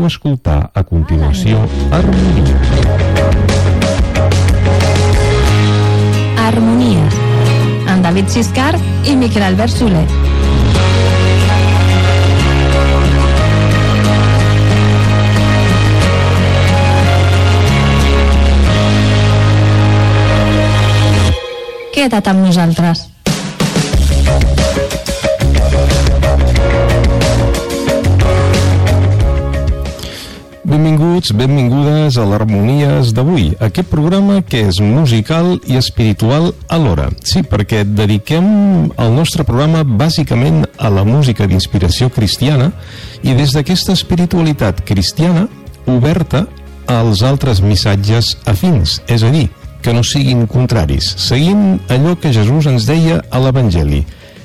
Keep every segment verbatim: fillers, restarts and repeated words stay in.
Aneu a escoltar a continuació Harmonia. Harmonia, amb David Siscar i Miquel Albert Soler. Queda't amb nosaltres. Benvinguts, benvingudes a l'Harmonies d'avui, aquest programa que és musical i espiritual alhora. Sí, perquè dediquem el nostre programa bàsicament a la música d'inspiració cristiana i des d'aquesta espiritualitat cristiana oberta als altres missatges afins, és a dir, que no siguin contraris, seguint allò que Jesús ens deia a l'Evangeli.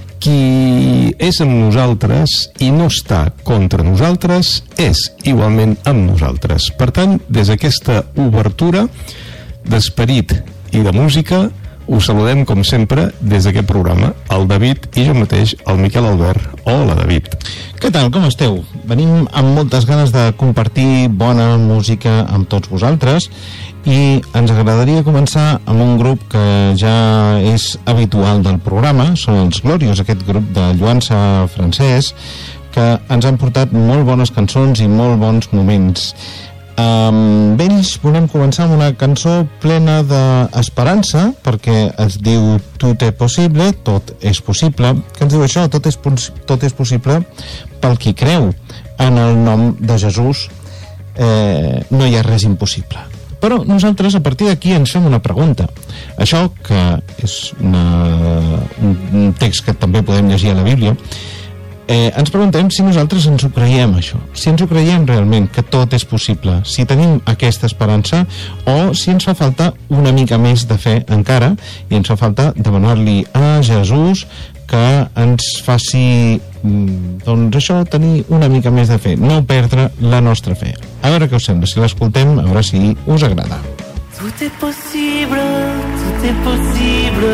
Qui és amb nosaltres i no està contra nosaltres és igualment amb nosaltres. Per tant, des d'aquesta obertura d'esperit i de música, us saludem com sempre des d'aquest programa, el David i jo mateix, el Miquel Albert. Hola, David. Què tal, com esteu? Venim amb moltes ganes de compartir bona música amb tots vosaltres i ens agradaria començar amb un grup que ja és habitual del programa, són els Glorious, aquest grup de lluança francès que ens han portat molt bones cançons i molt bons moments. Amb ells volem començar amb una cançó plena d'esperança, perquè es diu Tot és possible, tot és possible. Què ens diu això? Tot és, tot és possible pel qui creu en el nom de Jesús. Eh, no hi ha res impossible. Però nosaltres a partir d'aquí ens fem una pregunta. Això, que és una, un text que també podem llegir a la Bíblia, eh, ens preguntem si nosaltres ens ho creiem, això. Si ens ho creiem realment, que tot és possible, si tenim aquesta esperança, o si ens fa falta una mica més de fe encara, i ens fa falta demanar-li a Jesús que ens faci, doncs això, tenir una mica més de fe, no perdre la nostra fe. A veure què us sembla, si l'escoltem, a veure si us agrada. Tout est possible, tout est possible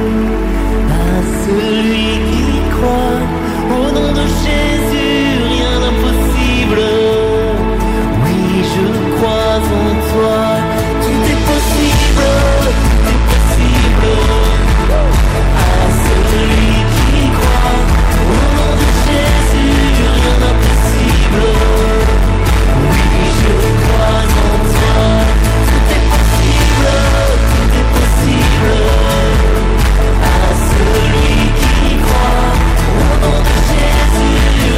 à celui qui croit. Au nom de Jésus, rien d'impossible. Oui, je crois en toi. Tout est possible, tout est possible à celui qui croit. Au nom de Jésus, rien d'impossible. Oui, je crois en toi. Tout est possible, tout est possible à celui qui croit. Au nom de Jésus,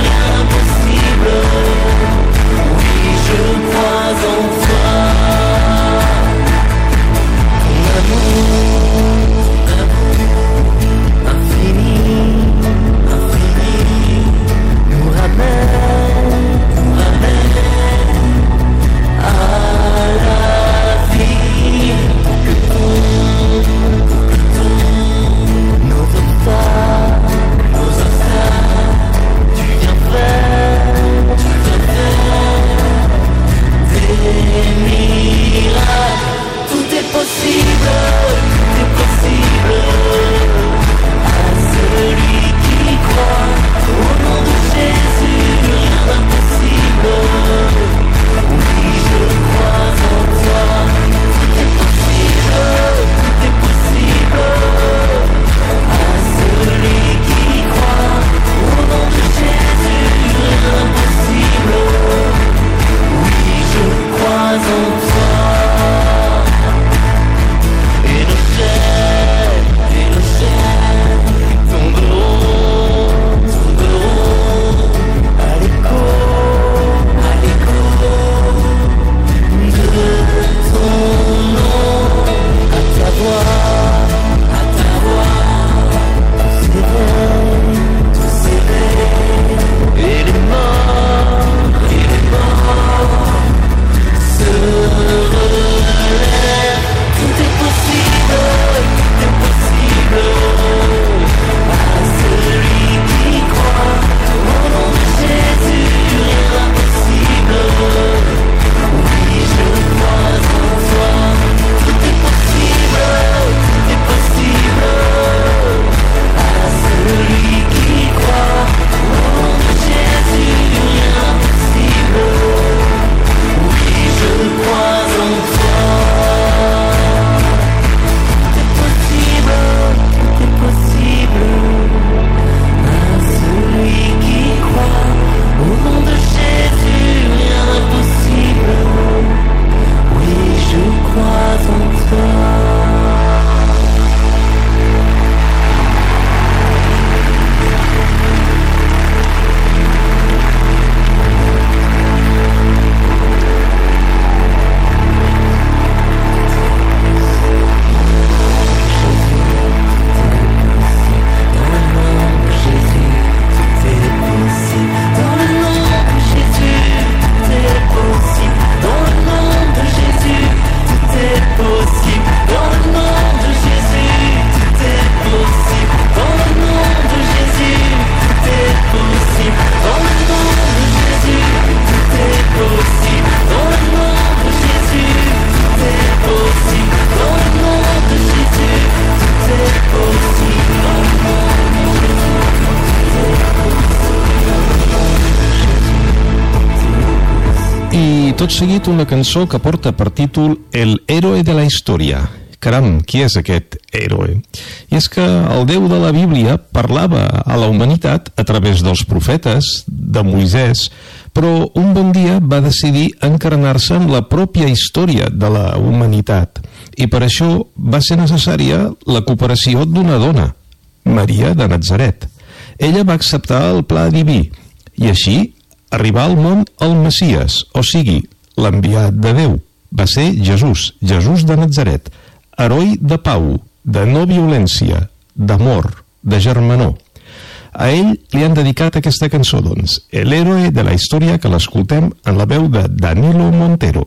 tot seguit una cançó que porta per títol El héroe de la història. Caram, qui és aquest héroe? I és que el Déu de la Bíblia parlava a la humanitat a través dels profetes, de Moisès, però un bon dia va decidir encarnar-se en la pròpia història de la humanitat. I per això va ser necessària la cooperació d'una dona, Maria de Natzaret. Ella va acceptar el pla diví i així arribar al món el Messies, o sigui, l'enviat de Déu. Va ser Jesús, Jesús de Natzaret, heroi de pau, de no violència, d'amor, de germanor. A ell li han dedicat aquesta cançó, doncs, El héroe de la història, que l'escoltem en la veu de Danilo Montero.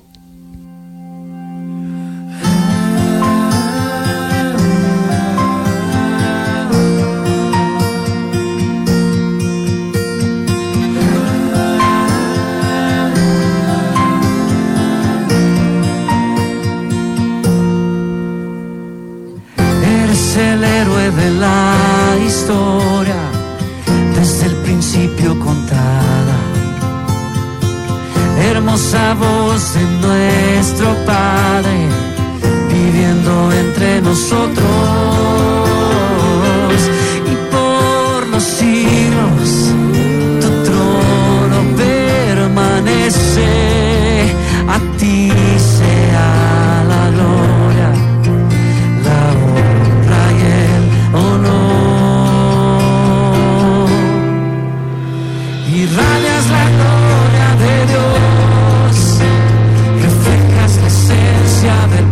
El héroe de la historia, desde el principio contada. Hermosa voz de nuestro Padre, viviendo entre nosotros. Y por los siglos tu trono permanece, a ti sea la gloria, la honra y el honor. Irradias la gloria de Dios, reflejas la esencia del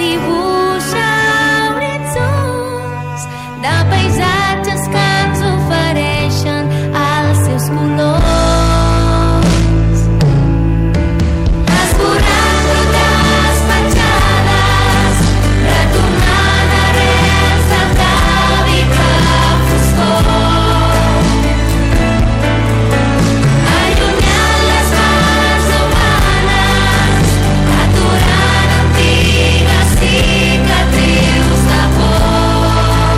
dibuixa horitzons de paisatges que ens ofereixen els seus colors. Esborrant rutes petjades, retornant arrels del càvid de foscor, allunyant les mans humanes, aturant antigues cicatrius de por.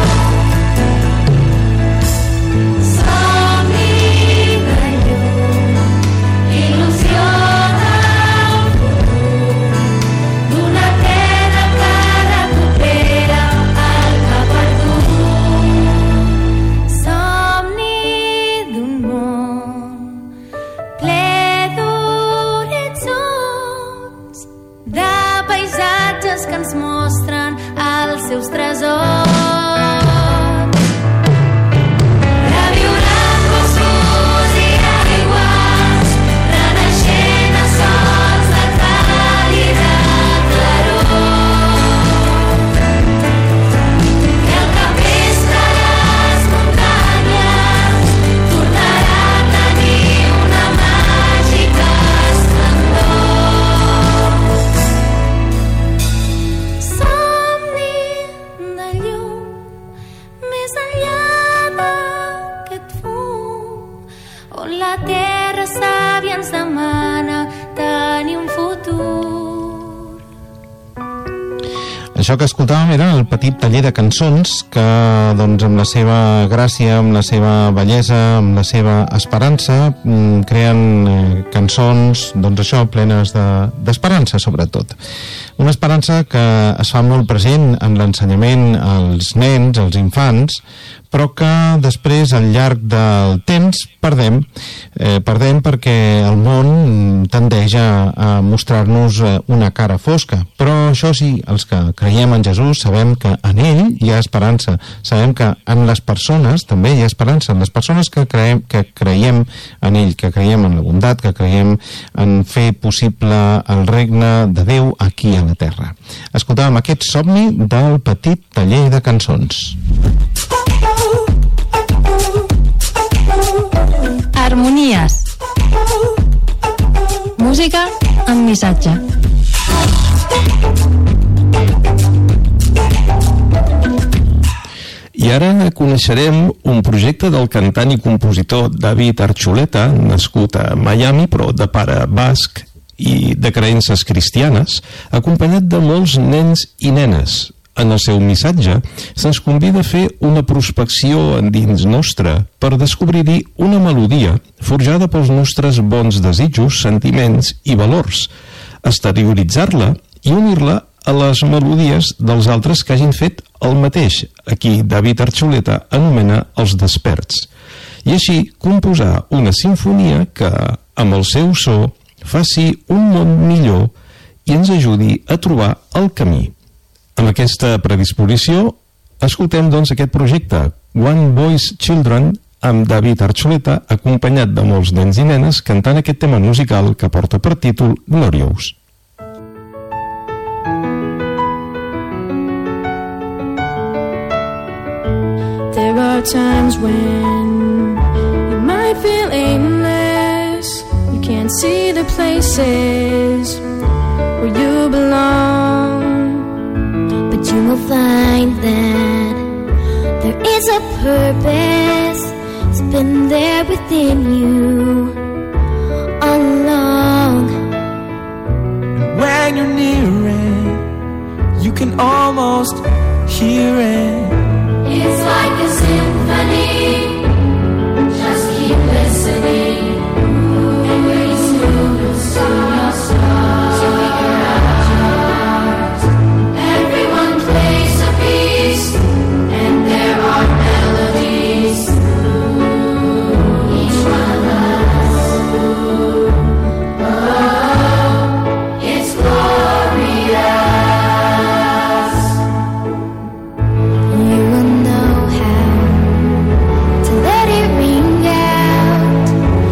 Somni de llum, il·lusió del futur, d'una terra que recupera el que ha perdut. Somni d'un món ple d'horitzons, de paisatges que ens mostren els seus tresors. Reviurant boscos i aigües, renaixent a sols de càlida claror. I el capvespre a les muntanyes tornarà a tenir una màgica esplendor. Somni de llum, més enllà d'aquest fum, on la terra sàvia ens demana tenir un futur. Això que escoltàvem era el petit taller de cançons que, doncs, amb la seva gràcia, amb la seva bellesa, amb la seva esperança, mm, creen eh, cançons, doncs això, plenes de- d'esperança, sobretot. Una esperança que es fa molt present en l'ensenyament als nens, als infants, però que després, al llarg del temps, perdem, eh, perdem perquè el món tendeix a, a mostrar-nos eh, una cara fosca. Però això sí, els que creiem en Jesús sabem que en ell hi ha esperança. Sabem que en les persones també hi ha esperança. En les persones que creiem, que creiem en ell, que creiem en la bondat, que creiem en fer possible el regne de Déu aquí a la terra. Escoltàvem aquest somni del petit taller de cançons. Harmonies. Música amb missatge. I ara coneixerem un projecte del cantant i compositor David Archuleta, nascut a Miami, però de pare basc i de creences cristianes, acompanyat de molts nens i nenes. En el seu missatge se'ns convida a fer una prospecció endins nostre per descobrir-hi una melodia forjada pels nostres bons desitjos, sentiments i valors, exterioritzar-la i unir-la a les melodies dels altres que hagin fet el mateix. Aquí David Archuleta anomena els desperts. I així composar una sinfonia que, amb el seu so, faci un món millor i ens ajudi a trobar el camí. Amb aquesta predisposició, escoltem doncs aquest projecte, One Voice Children, amb David Archuleta, acompanyat de molts nens i nenes, cantant aquest tema musical que porta per títol Glorious. There are times when you might feel aimless. You can't see the places where you belong. But you will find that there is a purpose. It's been there within you all along. When you're near it, you can almost hear it. It's like a symphony. Just keep listening. And very soon you'll see your stars. So make your eyes. Everyone plays a piece, and there are melodies. Each one of us. Oh, it's glorious. You will know how to let it ring out.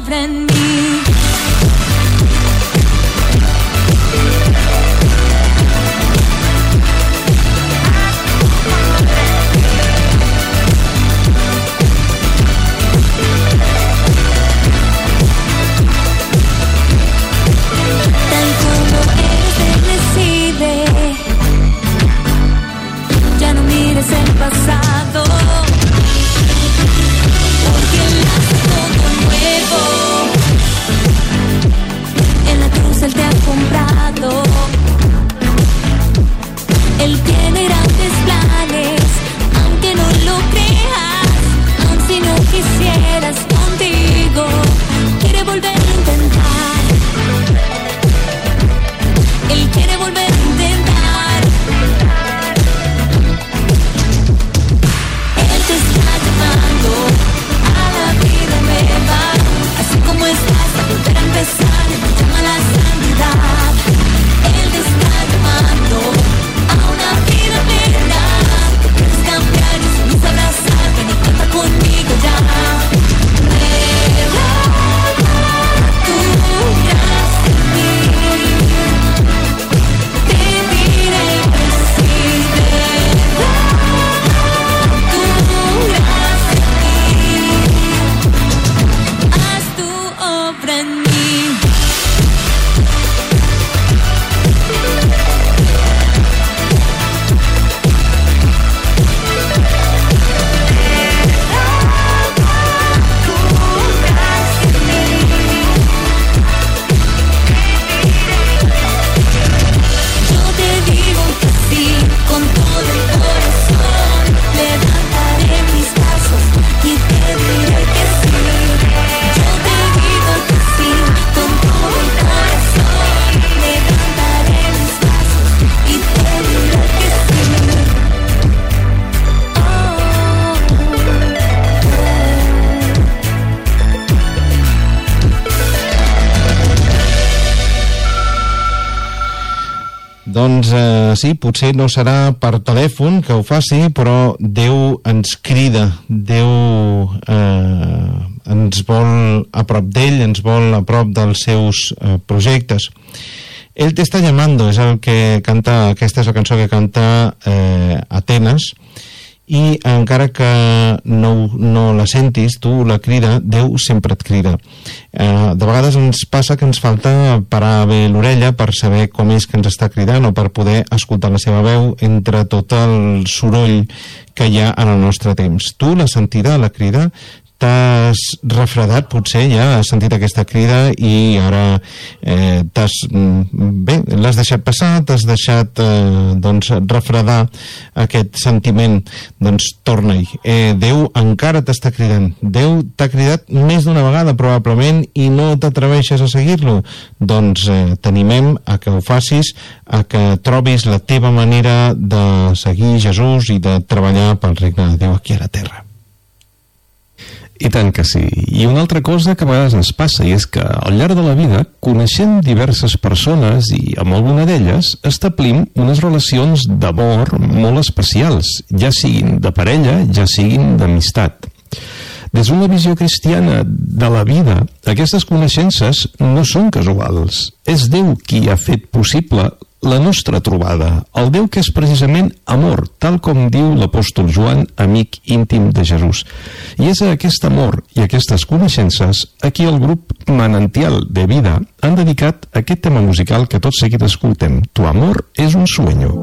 obra en mí. Tal como Él decide, ya no mires el pasado, porque Él hace todo nuevo. En la cruz Él te ha comprado. Él tiene grandes planes, aunque no lo creas, aun si no quisieras contigo, quiere volver a intentar. Él quiere volver a intentar. Él te está llamando a la vida nueva, así como estás, a volver a empezar. Él te llama a la santidad. Él te está llamando a una vida plena. Te puedes cambiar y sin luz abrazar. Ven y canta conmigo ya. Tu gracia en mí. Te diré que sí, tu gracia en mí. Haz tu obra en mí. Yo te digo que sí, con todo el corazón. Levantaré mis brazos y te diré que sí. Yo te digo que sí, con todo el corazón. Levantaré mis brazos y te diré que sí. Oh, Doncs eh, sí, potser no serà per telèfon que ho faci, però Déu ens crida, Déu eh, ens vol a prop d'ell, ens vol a prop dels seus eh, projectes. Él te está llamando, és el que canta, aquesta és la cançó que canta eh, Atenes, i encara que no, no la sentis, tu la crida, Déu sempre et crida. Eh, de vegades ens passa que ens falta parar bé l'orella per saber com és que ens està cridant o per poder escoltar la seva veu entre tot el soroll que hi ha en el nostre temps. Tu l'has sentida, la crida? T'has refredat, potser ja has sentit aquesta crida i ara eh, t'has, bé, l'has deixat passar, t'has deixat eh, doncs, refredar aquest sentiment. Doncs torna-hi. Eh, Déu encara t'està cridant. Déu t'ha cridat més d'una vegada probablement i no t'atreveixes a seguir-lo. Doncs eh, t'animem a que ho facis, a que trobis la teva manera de seguir Jesús i de treballar pel regne de Déu aquí a la terra. I tant que sí. I una altra cosa que a vegades ens passa, i és que al llarg de la vida coneixem diverses persones i amb alguna d'elles establim unes relacions d'amor molt especials, ja siguin de parella, ja siguin d'amistat. Des d'una visió cristiana de la vida, aquestes coneixences no són casuals. És Déu qui ha fet possible la nostra trobada, el Déu que és precisament amor, tal com diu l'apòstol Joan, amic íntim de Jesús. I és a aquest amor i aquestes coneixences a qui el grup Manantial de Vida han dedicat aquest tema musical que tot seguit escoltem. Tu amor és un sueño.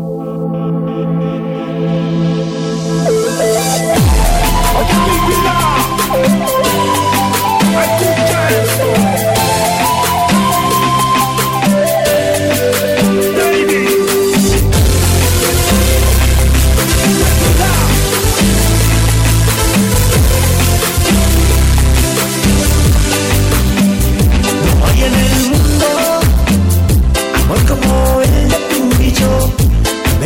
Como el de tu y yo,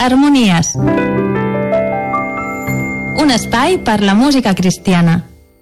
Harmonies. Un espai per la música cristiana.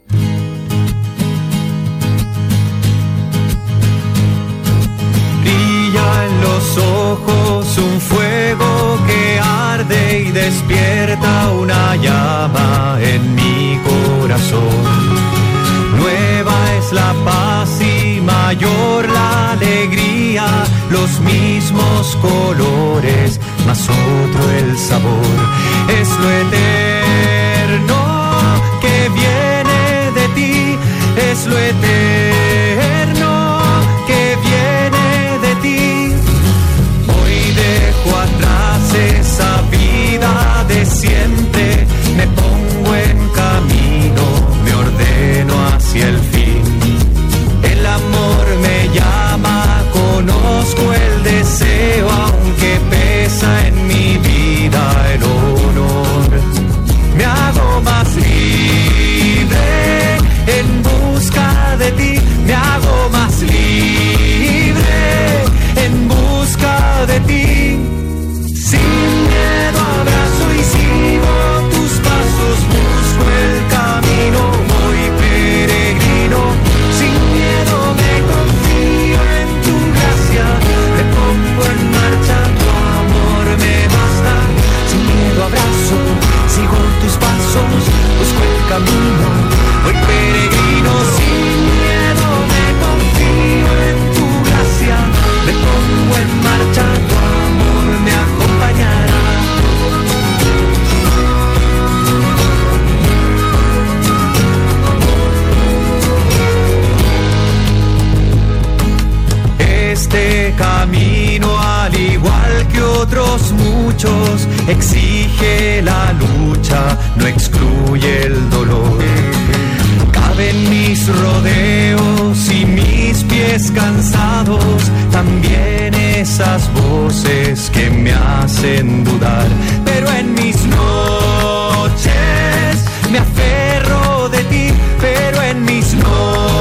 Brilla en los ojos un fuego que arde y despierta una llama en mi corazón. Nueva es la paz y mayor la alegría, los mismos colores, mas otro el sabor. Es lo eterno que viene de ti, es lo eterno que viene de ti. Hoy dejo atrás esa vida de siempre, me pongo en camino, me ordeno hacia el fin. El amor me llama, conozco el deseo, aunque pesa en mi vida el honor. Me hago más libre en busca de ti, me hago más libre en busca de ti. Sin miedo abrazo y sigo tus pasos, busco el camino, voy peregrino. Sin miedo me confío en tu gracia, me pongo en marcha, tu amor me basta. Sin miedo abrazo, sigo tus pasos, busco el camino, voy peregrino. Sin miedo me confío en tu gracia, me pongo en marcha, tu amor me acompañará. Este camino, al igual que otros muchos, exige la lucha, no excluye el dolor. Caben mis rodeos y mis pies cansados, también esas voces que me hacen dudar. Pero en mis noches me aferro de ti, pero en mis noches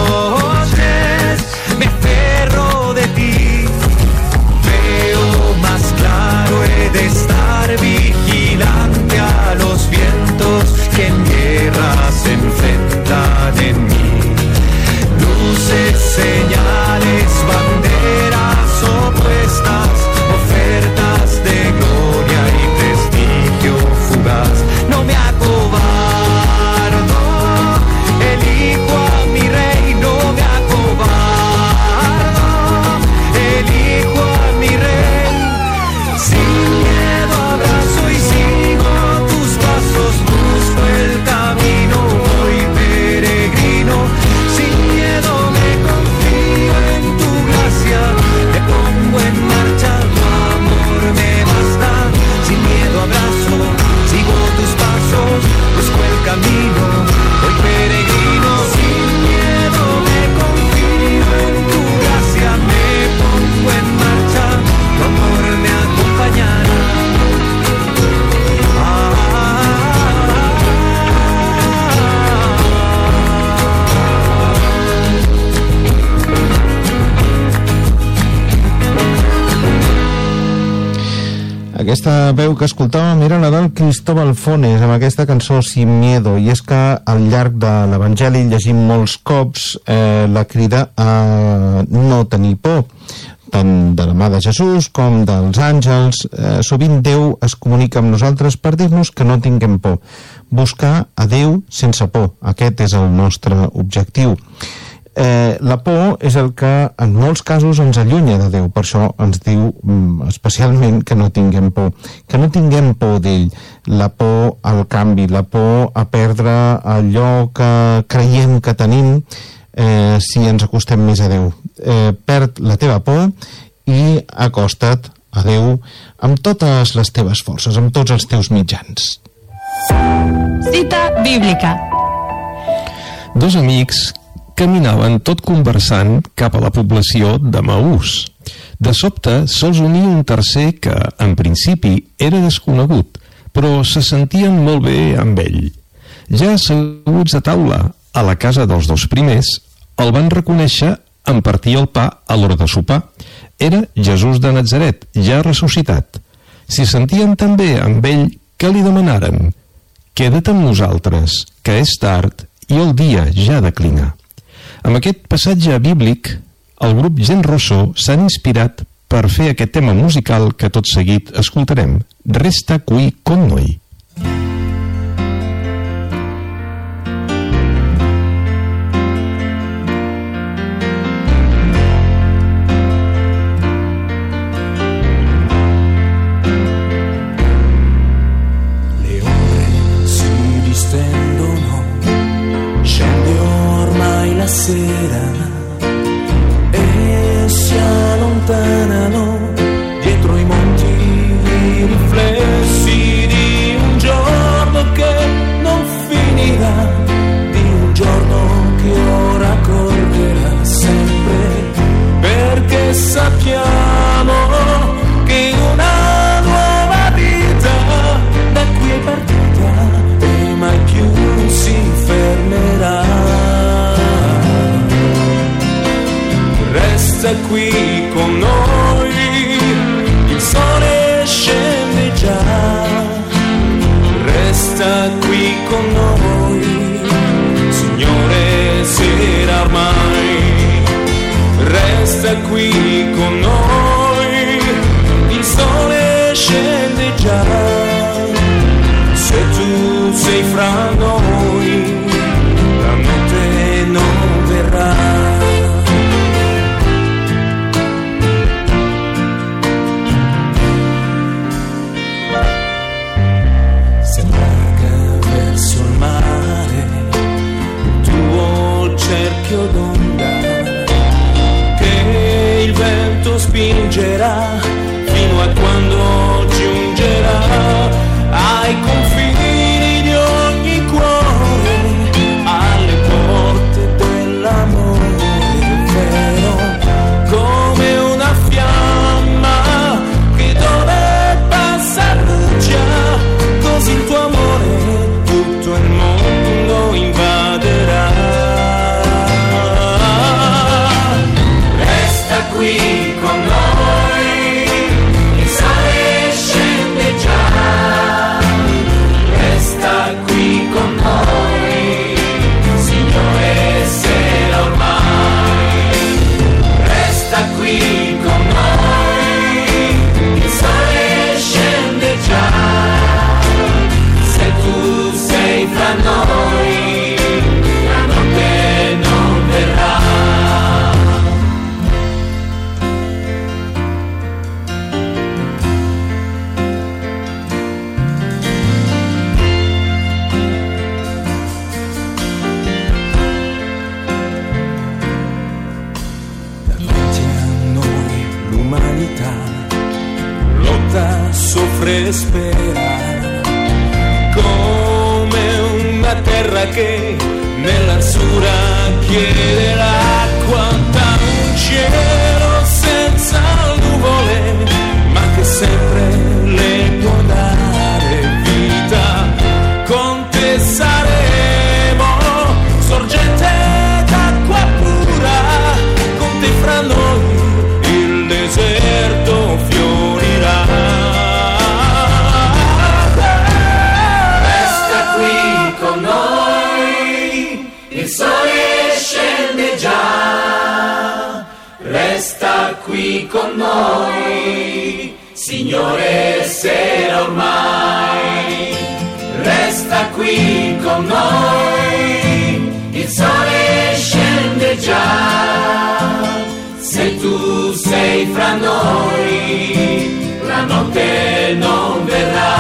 me aferro de ti. Veo más claro, he de estar vigilante a los vientos que en guerra se enfrentan en mí. Luces, señales, banderas opuestas, ofertas de gloria y prestigio fugaz. No me acobardo, elijo a mi rey, no me acobardo, elijo a mi rey. Sin miedo abrazo y sigo tus pasos, busco el camino, voy peregrino. Sin miedo me confío en tu gracia, me pongo en marcha, tu amor me basta. Sin miedo abrazo, sigo tus pasos, busco el camino, voy peregrino. Sin miedo me confío en tu gracia, me pongo en marcha, tu amor me acompañará. Aquesta veu que escoltàvem era la del Cristóbal Fones amb aquesta cançó Sin Miedo, i és que al llarg de l'Evangeli llegim molts cops eh, la crida a no tenir por, tant de la mà de Jesús com dels àngels. Eh, sovint Déu es comunica amb nosaltres per dir-nos que no tinguem por, buscar a Déu sense por. Aquest és el nostre objectiu. Eh, la por és el que en molts casos ens allunya de Déu, per això ens diu mm, especialment que no tinguem por, que no tinguem por d'ell. La por al canvi, la por a perdre allò que creiem que tenim eh, si ens acostem més a Déu. Eh, perd la teva por i acosta't a Déu amb totes les teves forces, amb tots els teus mitjans. Cita bíblica. Dos amics caminaven tot conversant cap a la població de Maús. De sobte se'ls unia un tercer que, en principi, era desconegut, però se sentien molt bé amb ell. Ja asseguts a taula a la casa dels dos primers, el van reconèixer en partir el pa a l'hora de sopar. Era Jesús de Natzaret, ja ressuscitat. s'hi sentien tan bé amb ell que li demanaren: «Queda't amb nosaltres, que és tard i el dia ja declina». Amb aquest passatge bíblic, el grup Gen Rosso s'han inspirat per fer aquest tema musical que tot seguit escoltarem, Resta qui con noi. Sera e si allontanano dietro i monti i riflessi di un giorno che non finirà, di un giorno che ora correrà sempre, perché sappiamo che una nuova vita da qui è partita e mai più si fermerà. Resta qui con noi, il sole scende già. Resta qui con noi, Signore, sera ormai. Resta qui con noi, il sole scende già. Se tu sei fra noi, la notte non verrà. Cerchio d'onda che il vento spingerà fino a quando giungerà ai confini di ogni cuore, alle porte dell'amore vero, come una fiamma che dove passa brucia, così il tuo amore tutto il mondo invaderà. Qui con noi, il sole scende già. Resta qui con noi, Signore, sera ormai. Resta qui con noi, il sole scende già. Se tu sei fra noi, la notte non verrà. Lotta, soffre e spera, come una terra che nell'arsura chiede l'acqua, un cielo senza nuvole, ma che sempre le può dare vita. Con te saremo sorgente d'acqua pura, con te fra noi il deserto fiorirà. Resta qui con noi, il sole scende già. Resta qui con noi, Signore, sera ormai. Resta qui con noi, il sole scende già. Se tu sei fra noi, la notte non verrà.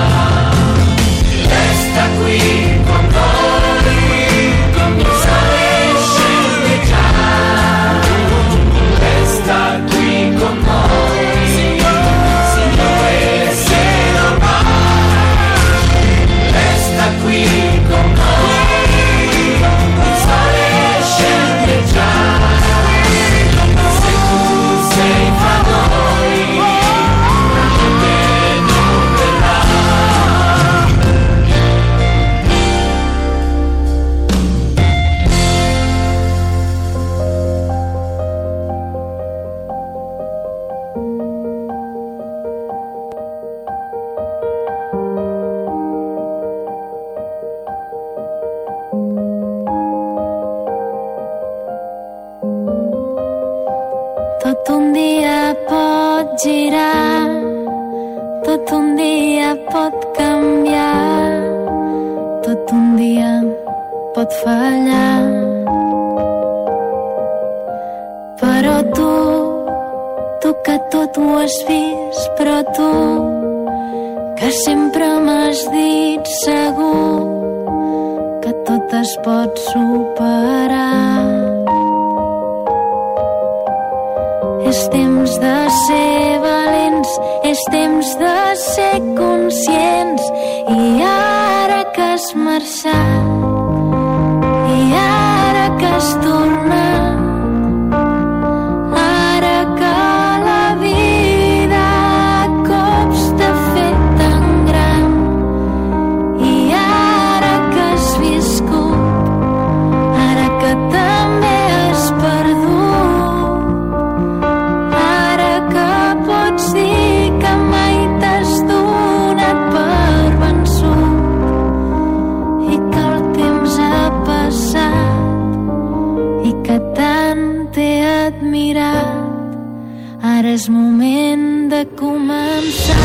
Resta qui con noi, il sole scende già. Resta qui con noi, Signore, sera ormai. Resta qui con noi, il sole scende già. Sei fra noi, la notte non verrà. un dia pot girar, tot un dia pot canviar, tot un dia pot fallar. Però tu, tu que tot ho has vist, però tu que sempre m'has dit segur que tot es pot superar. És temps de ser valents, és temps de ser conscients, i ara que has marxat, i ara que has tornat, ara que la vida a cops t'ha fet tan gran, i ara que has viscut, ara que també has perdut, ara que pots dir que mai t'has donat per vençut, i que el temps ha passat i que tant t'he admirat, ara és moment de començar.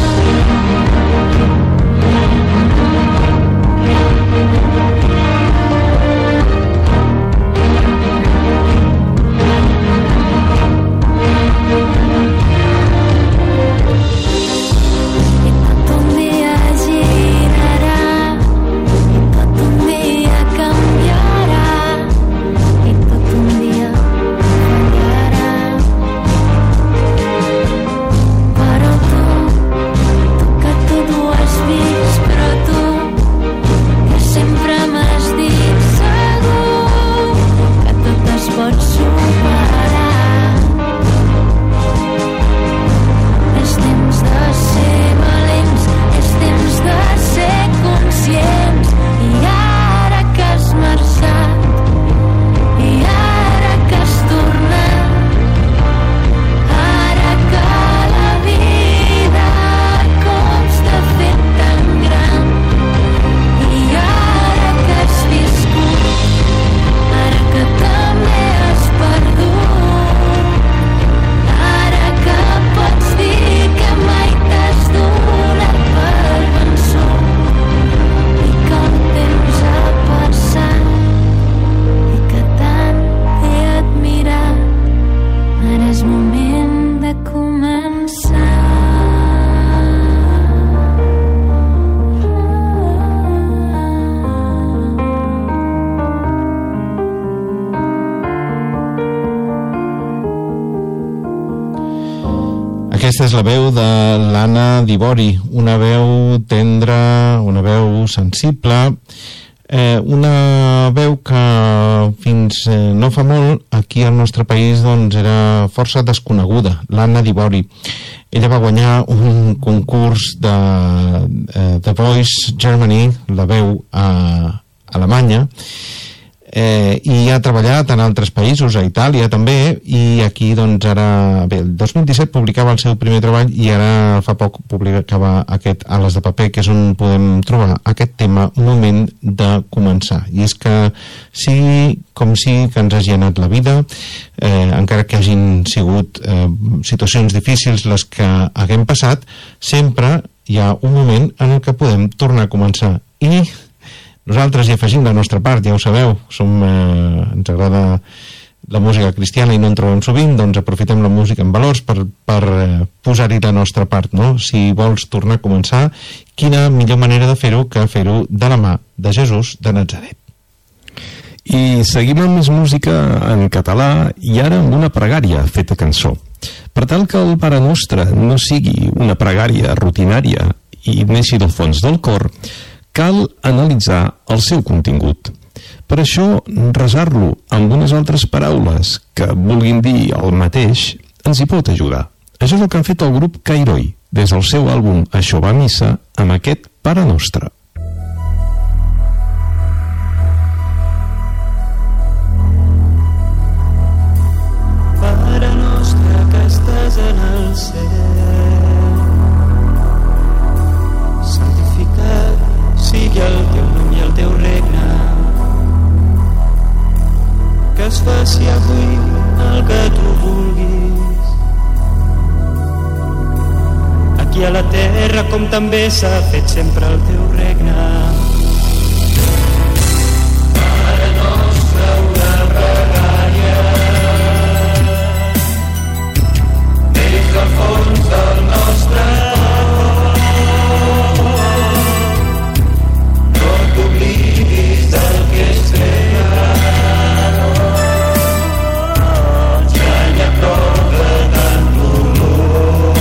Aquesta és la veu de l'Anna Dibori, una veu tendra, una veu sensible, eh, una veu que fins eh, no fa molt aquí al nostre país doncs, era força desconeguda, l'Anna Dibori. Ella va guanyar un concurs de eh, The Voice Germany, la veu a Alemanya, Eh, i ha treballat en altres països, a Itàlia també, i aquí doncs ara, bé, el dos mil disset publicava el seu primer treball i ara fa poc publicava aquest Ales de paper, que és on podem trobar aquest tema Moment de començar. I és que sigui com sigui que ens hagi anat la vida, eh, encara que hagin sigut eh, situacions difícils les que haguem passat, sempre hi ha un moment en el que podem tornar a començar. I nosaltres hi afegim la nostra part, ja ho sabeu, som, eh, ens agrada la música cristiana i no en trobem sovint, doncs aprofitem la música en valors per, per eh, posar-hi la nostra part, no? Si vols tornar a començar, quina millor manera de fer-ho que fer-ho de la mà de Jesús de Natzaret. I seguim amb més música en català i ara amb una pregària feta cançó. Per tal que el Pare Nostre no sigui una pregària rutinària i neixi del fons del cor, cal analitzar el seu contingut. Per això, resar-lo amb unes altres paraules que vulguin dir el mateix ens hi pot ajudar. Això és el que han fet el grup Cairoi, des del seu àlbum Això va a missa, amb aquest Pare Nostre. Pare nostre que estàs en el cel, santificat sigui el teu nom i el teu regne, que es faci avui el que tu vulguis, com també s'ha fet sempre el teu regne. Mare nostra, una pregària des del fons del nostre cor. No t'oblidis del que és creador. Ja n'hi ha prou de tant dolor.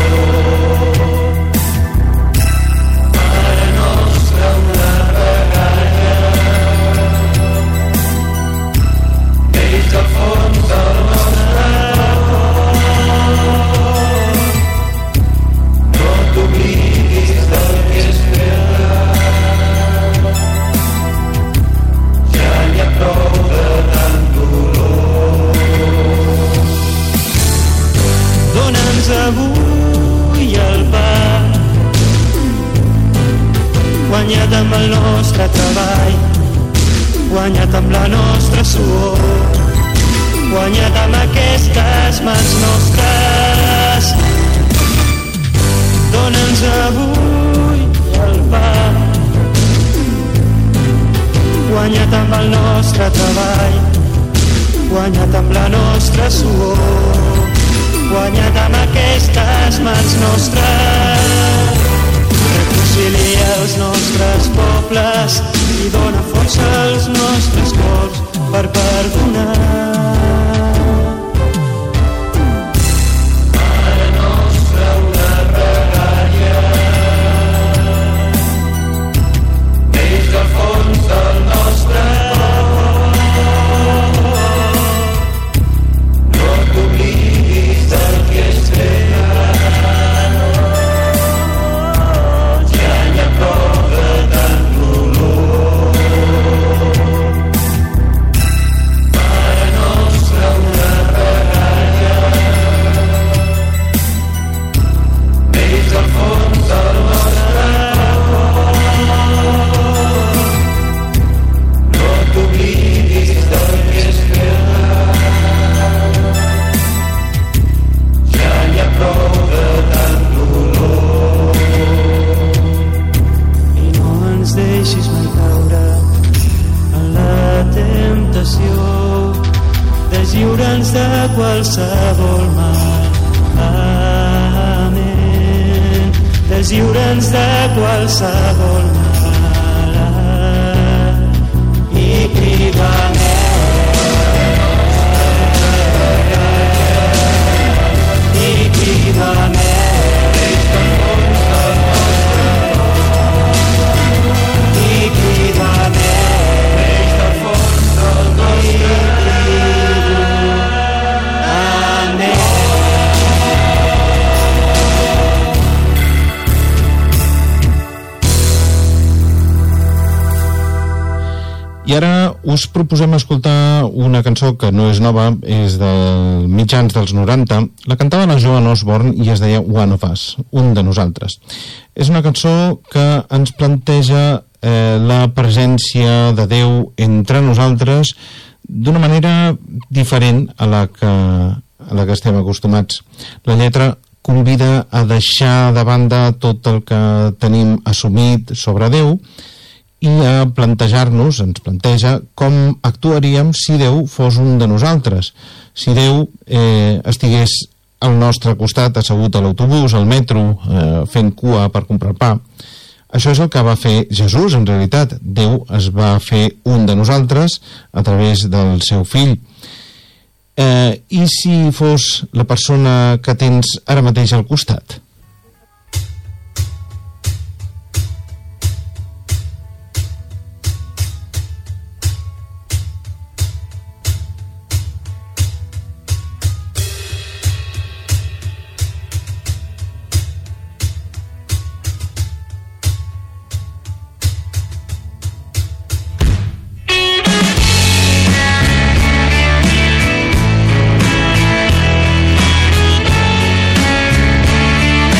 Mare nostra, una pregària des del fons del nostre cor. No t'oblidis del que és creador. Ja n'hi ha prou de tant dolor. Dóna'ns avui el pa, guanyat amb el nostre treball, guanyat amb la nostra suor, guanyat amb aquestes mans nostres. Dóna'ns avui el pa, guanyat amb el nostre treball, guanyat amb la nostra suor, guanyat amb aquestes mans nostres. Reconcilia els nostres pobles i dona força als nostres cors per perdonar. Mare nostra, una pregària des del fons del nostre cor. No t'oblidis del que és creador. Ja n'hi ha prou de tant dolor. Mare nostra, una pregària des del fons del nostre cor. No t'oblidis del que és creador. Ja n'hi ha prou de tant dolor. I no ens deixis mai caure en la temptació. Deslliura'ns de qualsevol mal. Amén. Deslliura'ns de qualsevol mal. I crida'm i crida'm des del fons del nostre cor. I crida'm des del fons del nostre Amén. I ara us proposem escoltar una cançó que no és nova, és de mitjans dels noranta. La cantava la Joan Osborne i es deia One of Us, un de nosaltres. És una cançó que ens planteja eh, la presència de Déu entre nosaltres d'una manera diferent a la que, a la que estem acostumats. La lletra convida a deixar de banda tot el que tenim assumit sobre Déu i a plantejar-nos, ens planteja, com actuaríem si Déu fos un de nosaltres. Si Déu eh, estigués al nostre costat, assegut a l'autobús, al metro, eh, fent cua per comprar pa. Això és el que va fer Jesús, en realitat. Déu es va fer un de nosaltres a través del seu fill. Eh, I si fos la persona que tens ara mateix al costat? Thank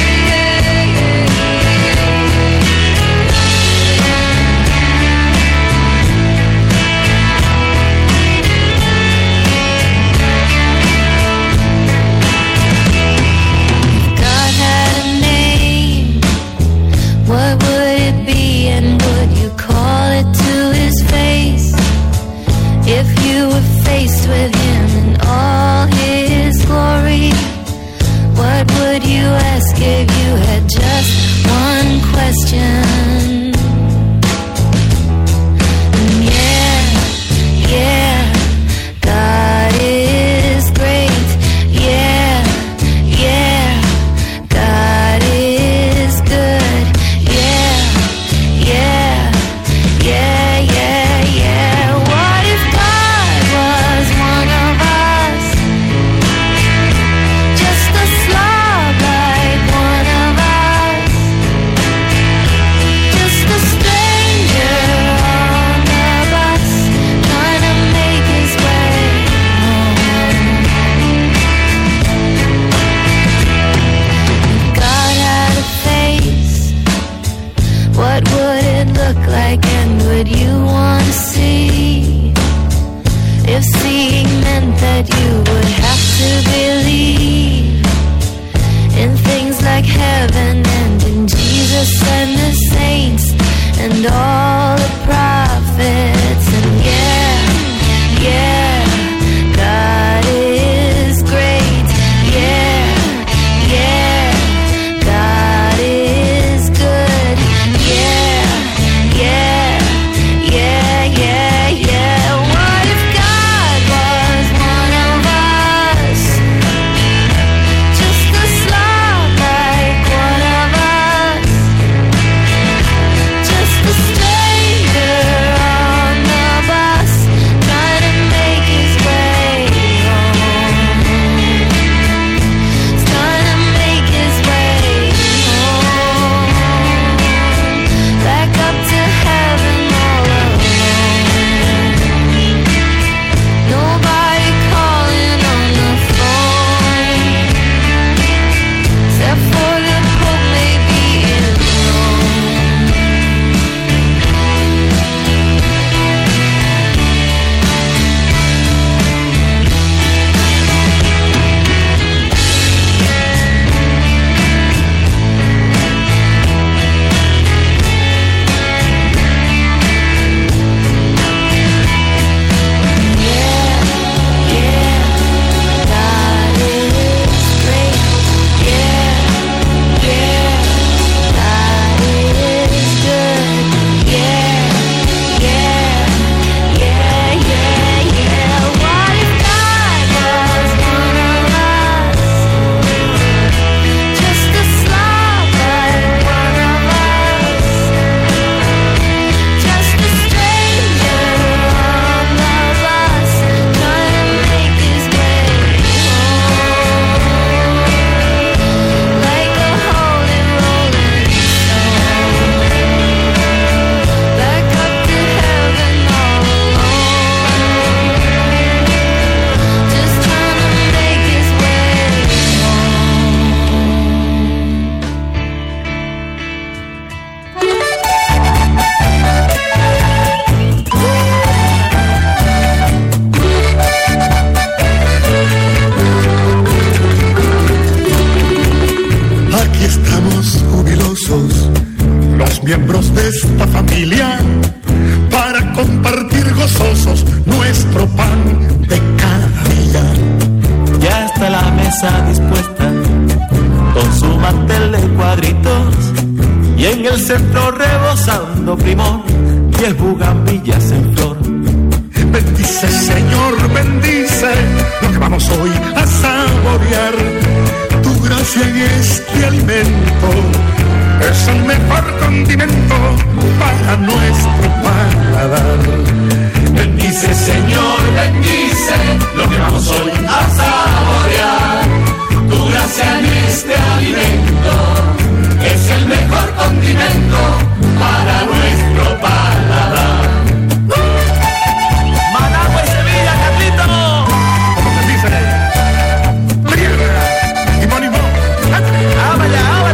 miembros de esta familia, para compartir gozosos nuestro pan de cada día. Ya está la mesa dispuesta, con su mantel de cuadritos, y en el centro rebosando primor, diez bugambillas en flor. Bendice, Señor, bendice lo que vamos hoy a saborear. Tu gracia en este alimento es el mejor condimento para nuestro paladar. Bendice, Señor, bendice lo que vamos hoy a saborear. Tu gracia en este alimento es el mejor condimento para nuestro paladar. Managua y Sevilla, Carlito. Como se dice, tierra y monimo. ¡Ábala, ábala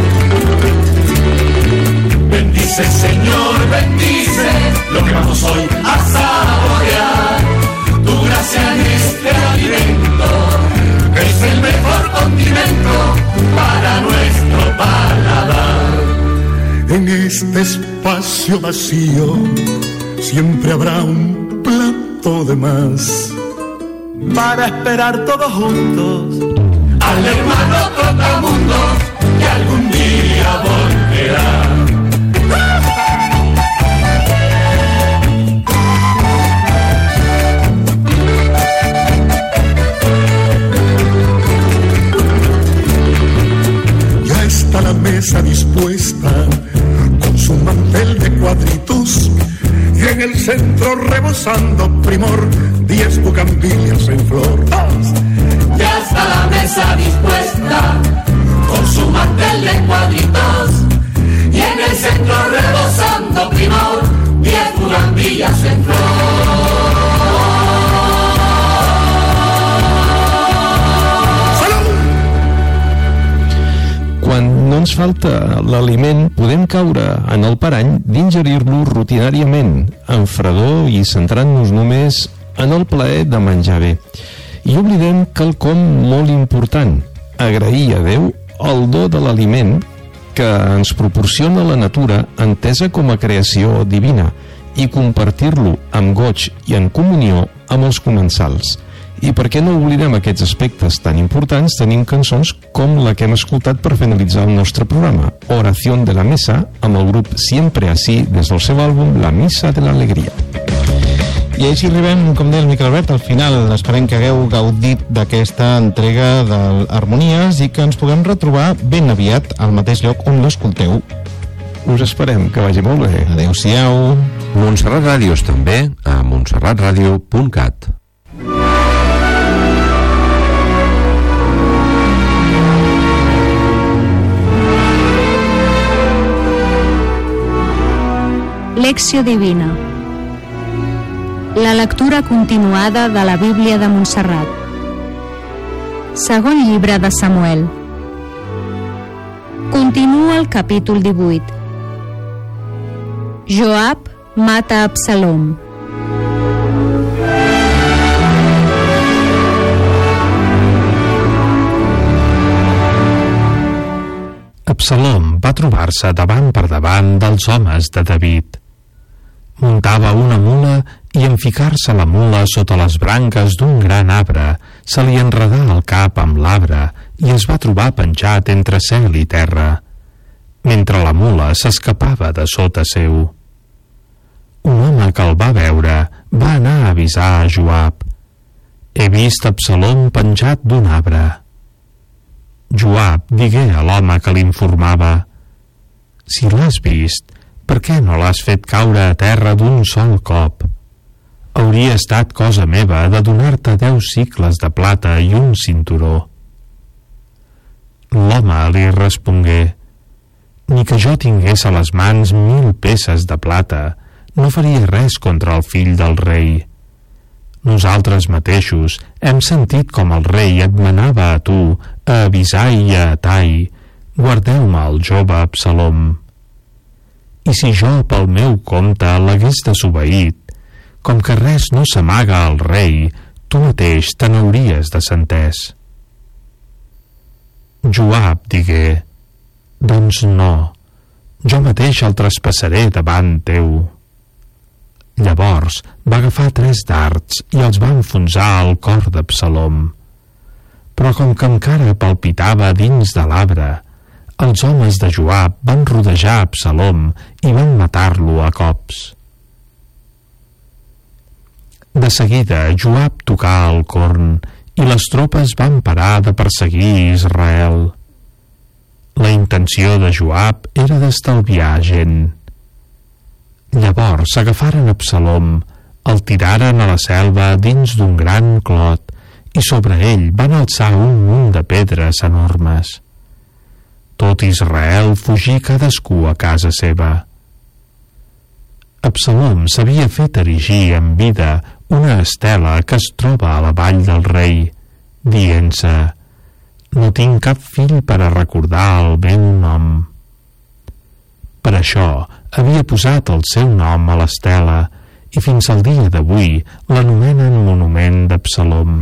tú! Bendice, Señor, bendice lo que vamos hoy a saborear. Tu gracia en este alimento es el mejor condimento para nuestro paladar. En este espacio vacío siempre habrá un plato de más, para esperar todos juntos al hermano trotamundo que algún día volverá. Ya está la mesa dispuesta con su mantel de cuadritos, y en el centro rebosando primor, diez bugambillas en flor. Ya está la mesa dispuesta con su mantel de cuadritos, y en el centro rebosando primor, diez bugambillas en flor. Quan no ens falta l'aliment, podem caure en el parany d'ingerir-lo rutinàriament, en fredor i centrant-nos només en el plaer de menjar bé. I oblidem quelcom molt important: agrair a Déu el do de l'aliment que ens proporciona la natura entesa com a creació divina, i compartir-lo amb goig i en comunió amb els comensals. I per què no oblidem aquests aspectes tan importants tenim cançons com la que hem escoltat per finalitzar el nostre programa, Oración de la Mesa, amb el grup Siempre Así, des del seu àlbum La Misa de l'Alegria. I així arribem, com deia el Miquel Albert, al final. Esperem que hagueu gaudit d'aquesta entrega d'Harmonies i que ens puguem retrobar ben aviat al mateix lloc on l'escolteu. Us esperem, que vagi molt bé. Adéu-siau. Montserrat Ràdios també a montserrat ràdio punt cat. Lecció Divina. La lectura continuada de la Bíblia de Montserrat. Segon llibre de Samuel. Continua el capítol divuit. Joab mata Absalom. Absalom va trobar-se davant per davant dels homes de David. Muntava una mula i en ficar-se la mula sota les branques d'un gran arbre, se li enredà el cap amb l'arbre i es va trobar penjat entre cel i terra, mentre la mula s'escapava de sota seu. Un home que el va veure va anar a avisar a Joab: «He vist Absalom penjat d'un arbre». Joab digué a l'home que l'informava: «Si l'has vist, per què no l'has fet caure a terra d'un sol cop? Hauria estat cosa meva de donar-te deu cicles de plata i un cinturó». L'home li respongué: «Ni que jo tingués a les mans mil peces de plata, no faria res contra el fill del rei. Nosaltres mateixos hem sentit com el rei et manava a tu, a Abisai i a Atai: guardeu-me el jove Absalom. I si jo pel meu compte l'hagués desobeït, com que res no s'amaga al rei, tu mateix te n'hauries de sentès». Joab digué: «Doncs no, jo mateix el traspassaré davant teu. Llavors va agafar tres dards i els va enfonsar al cor d'Absalom. Però com que encara palpitava dins de l'arbre, els homes de Joab van rodejar Absalom i van matar-lo a cops. De seguida Joab tocà el corn i les tropes van parar de perseguir Israel. La intenció de Joab era d'estalviar gent. Llavors agafaren Absalom, el tiraren a la selva dins d'un gran clot i sobre ell van alçar un munt de pedres enormes. Tot Israel fugí cadascú a casa seva. Absalom s'havia fet erigir en vida una estela que es troba a la vall del rei, dient-se: no tinc cap fill per a recordar el meu nom. Per això havia posat el seu nom a l'estela i fins al dia d'avui l'anomenen monument d'Absalom.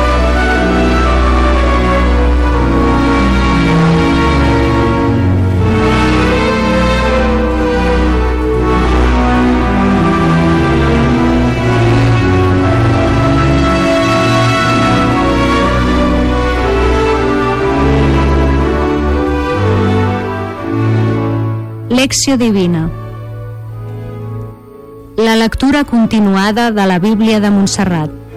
Lecció Divina. La lectura continuada de la Bíblia de Montserrat.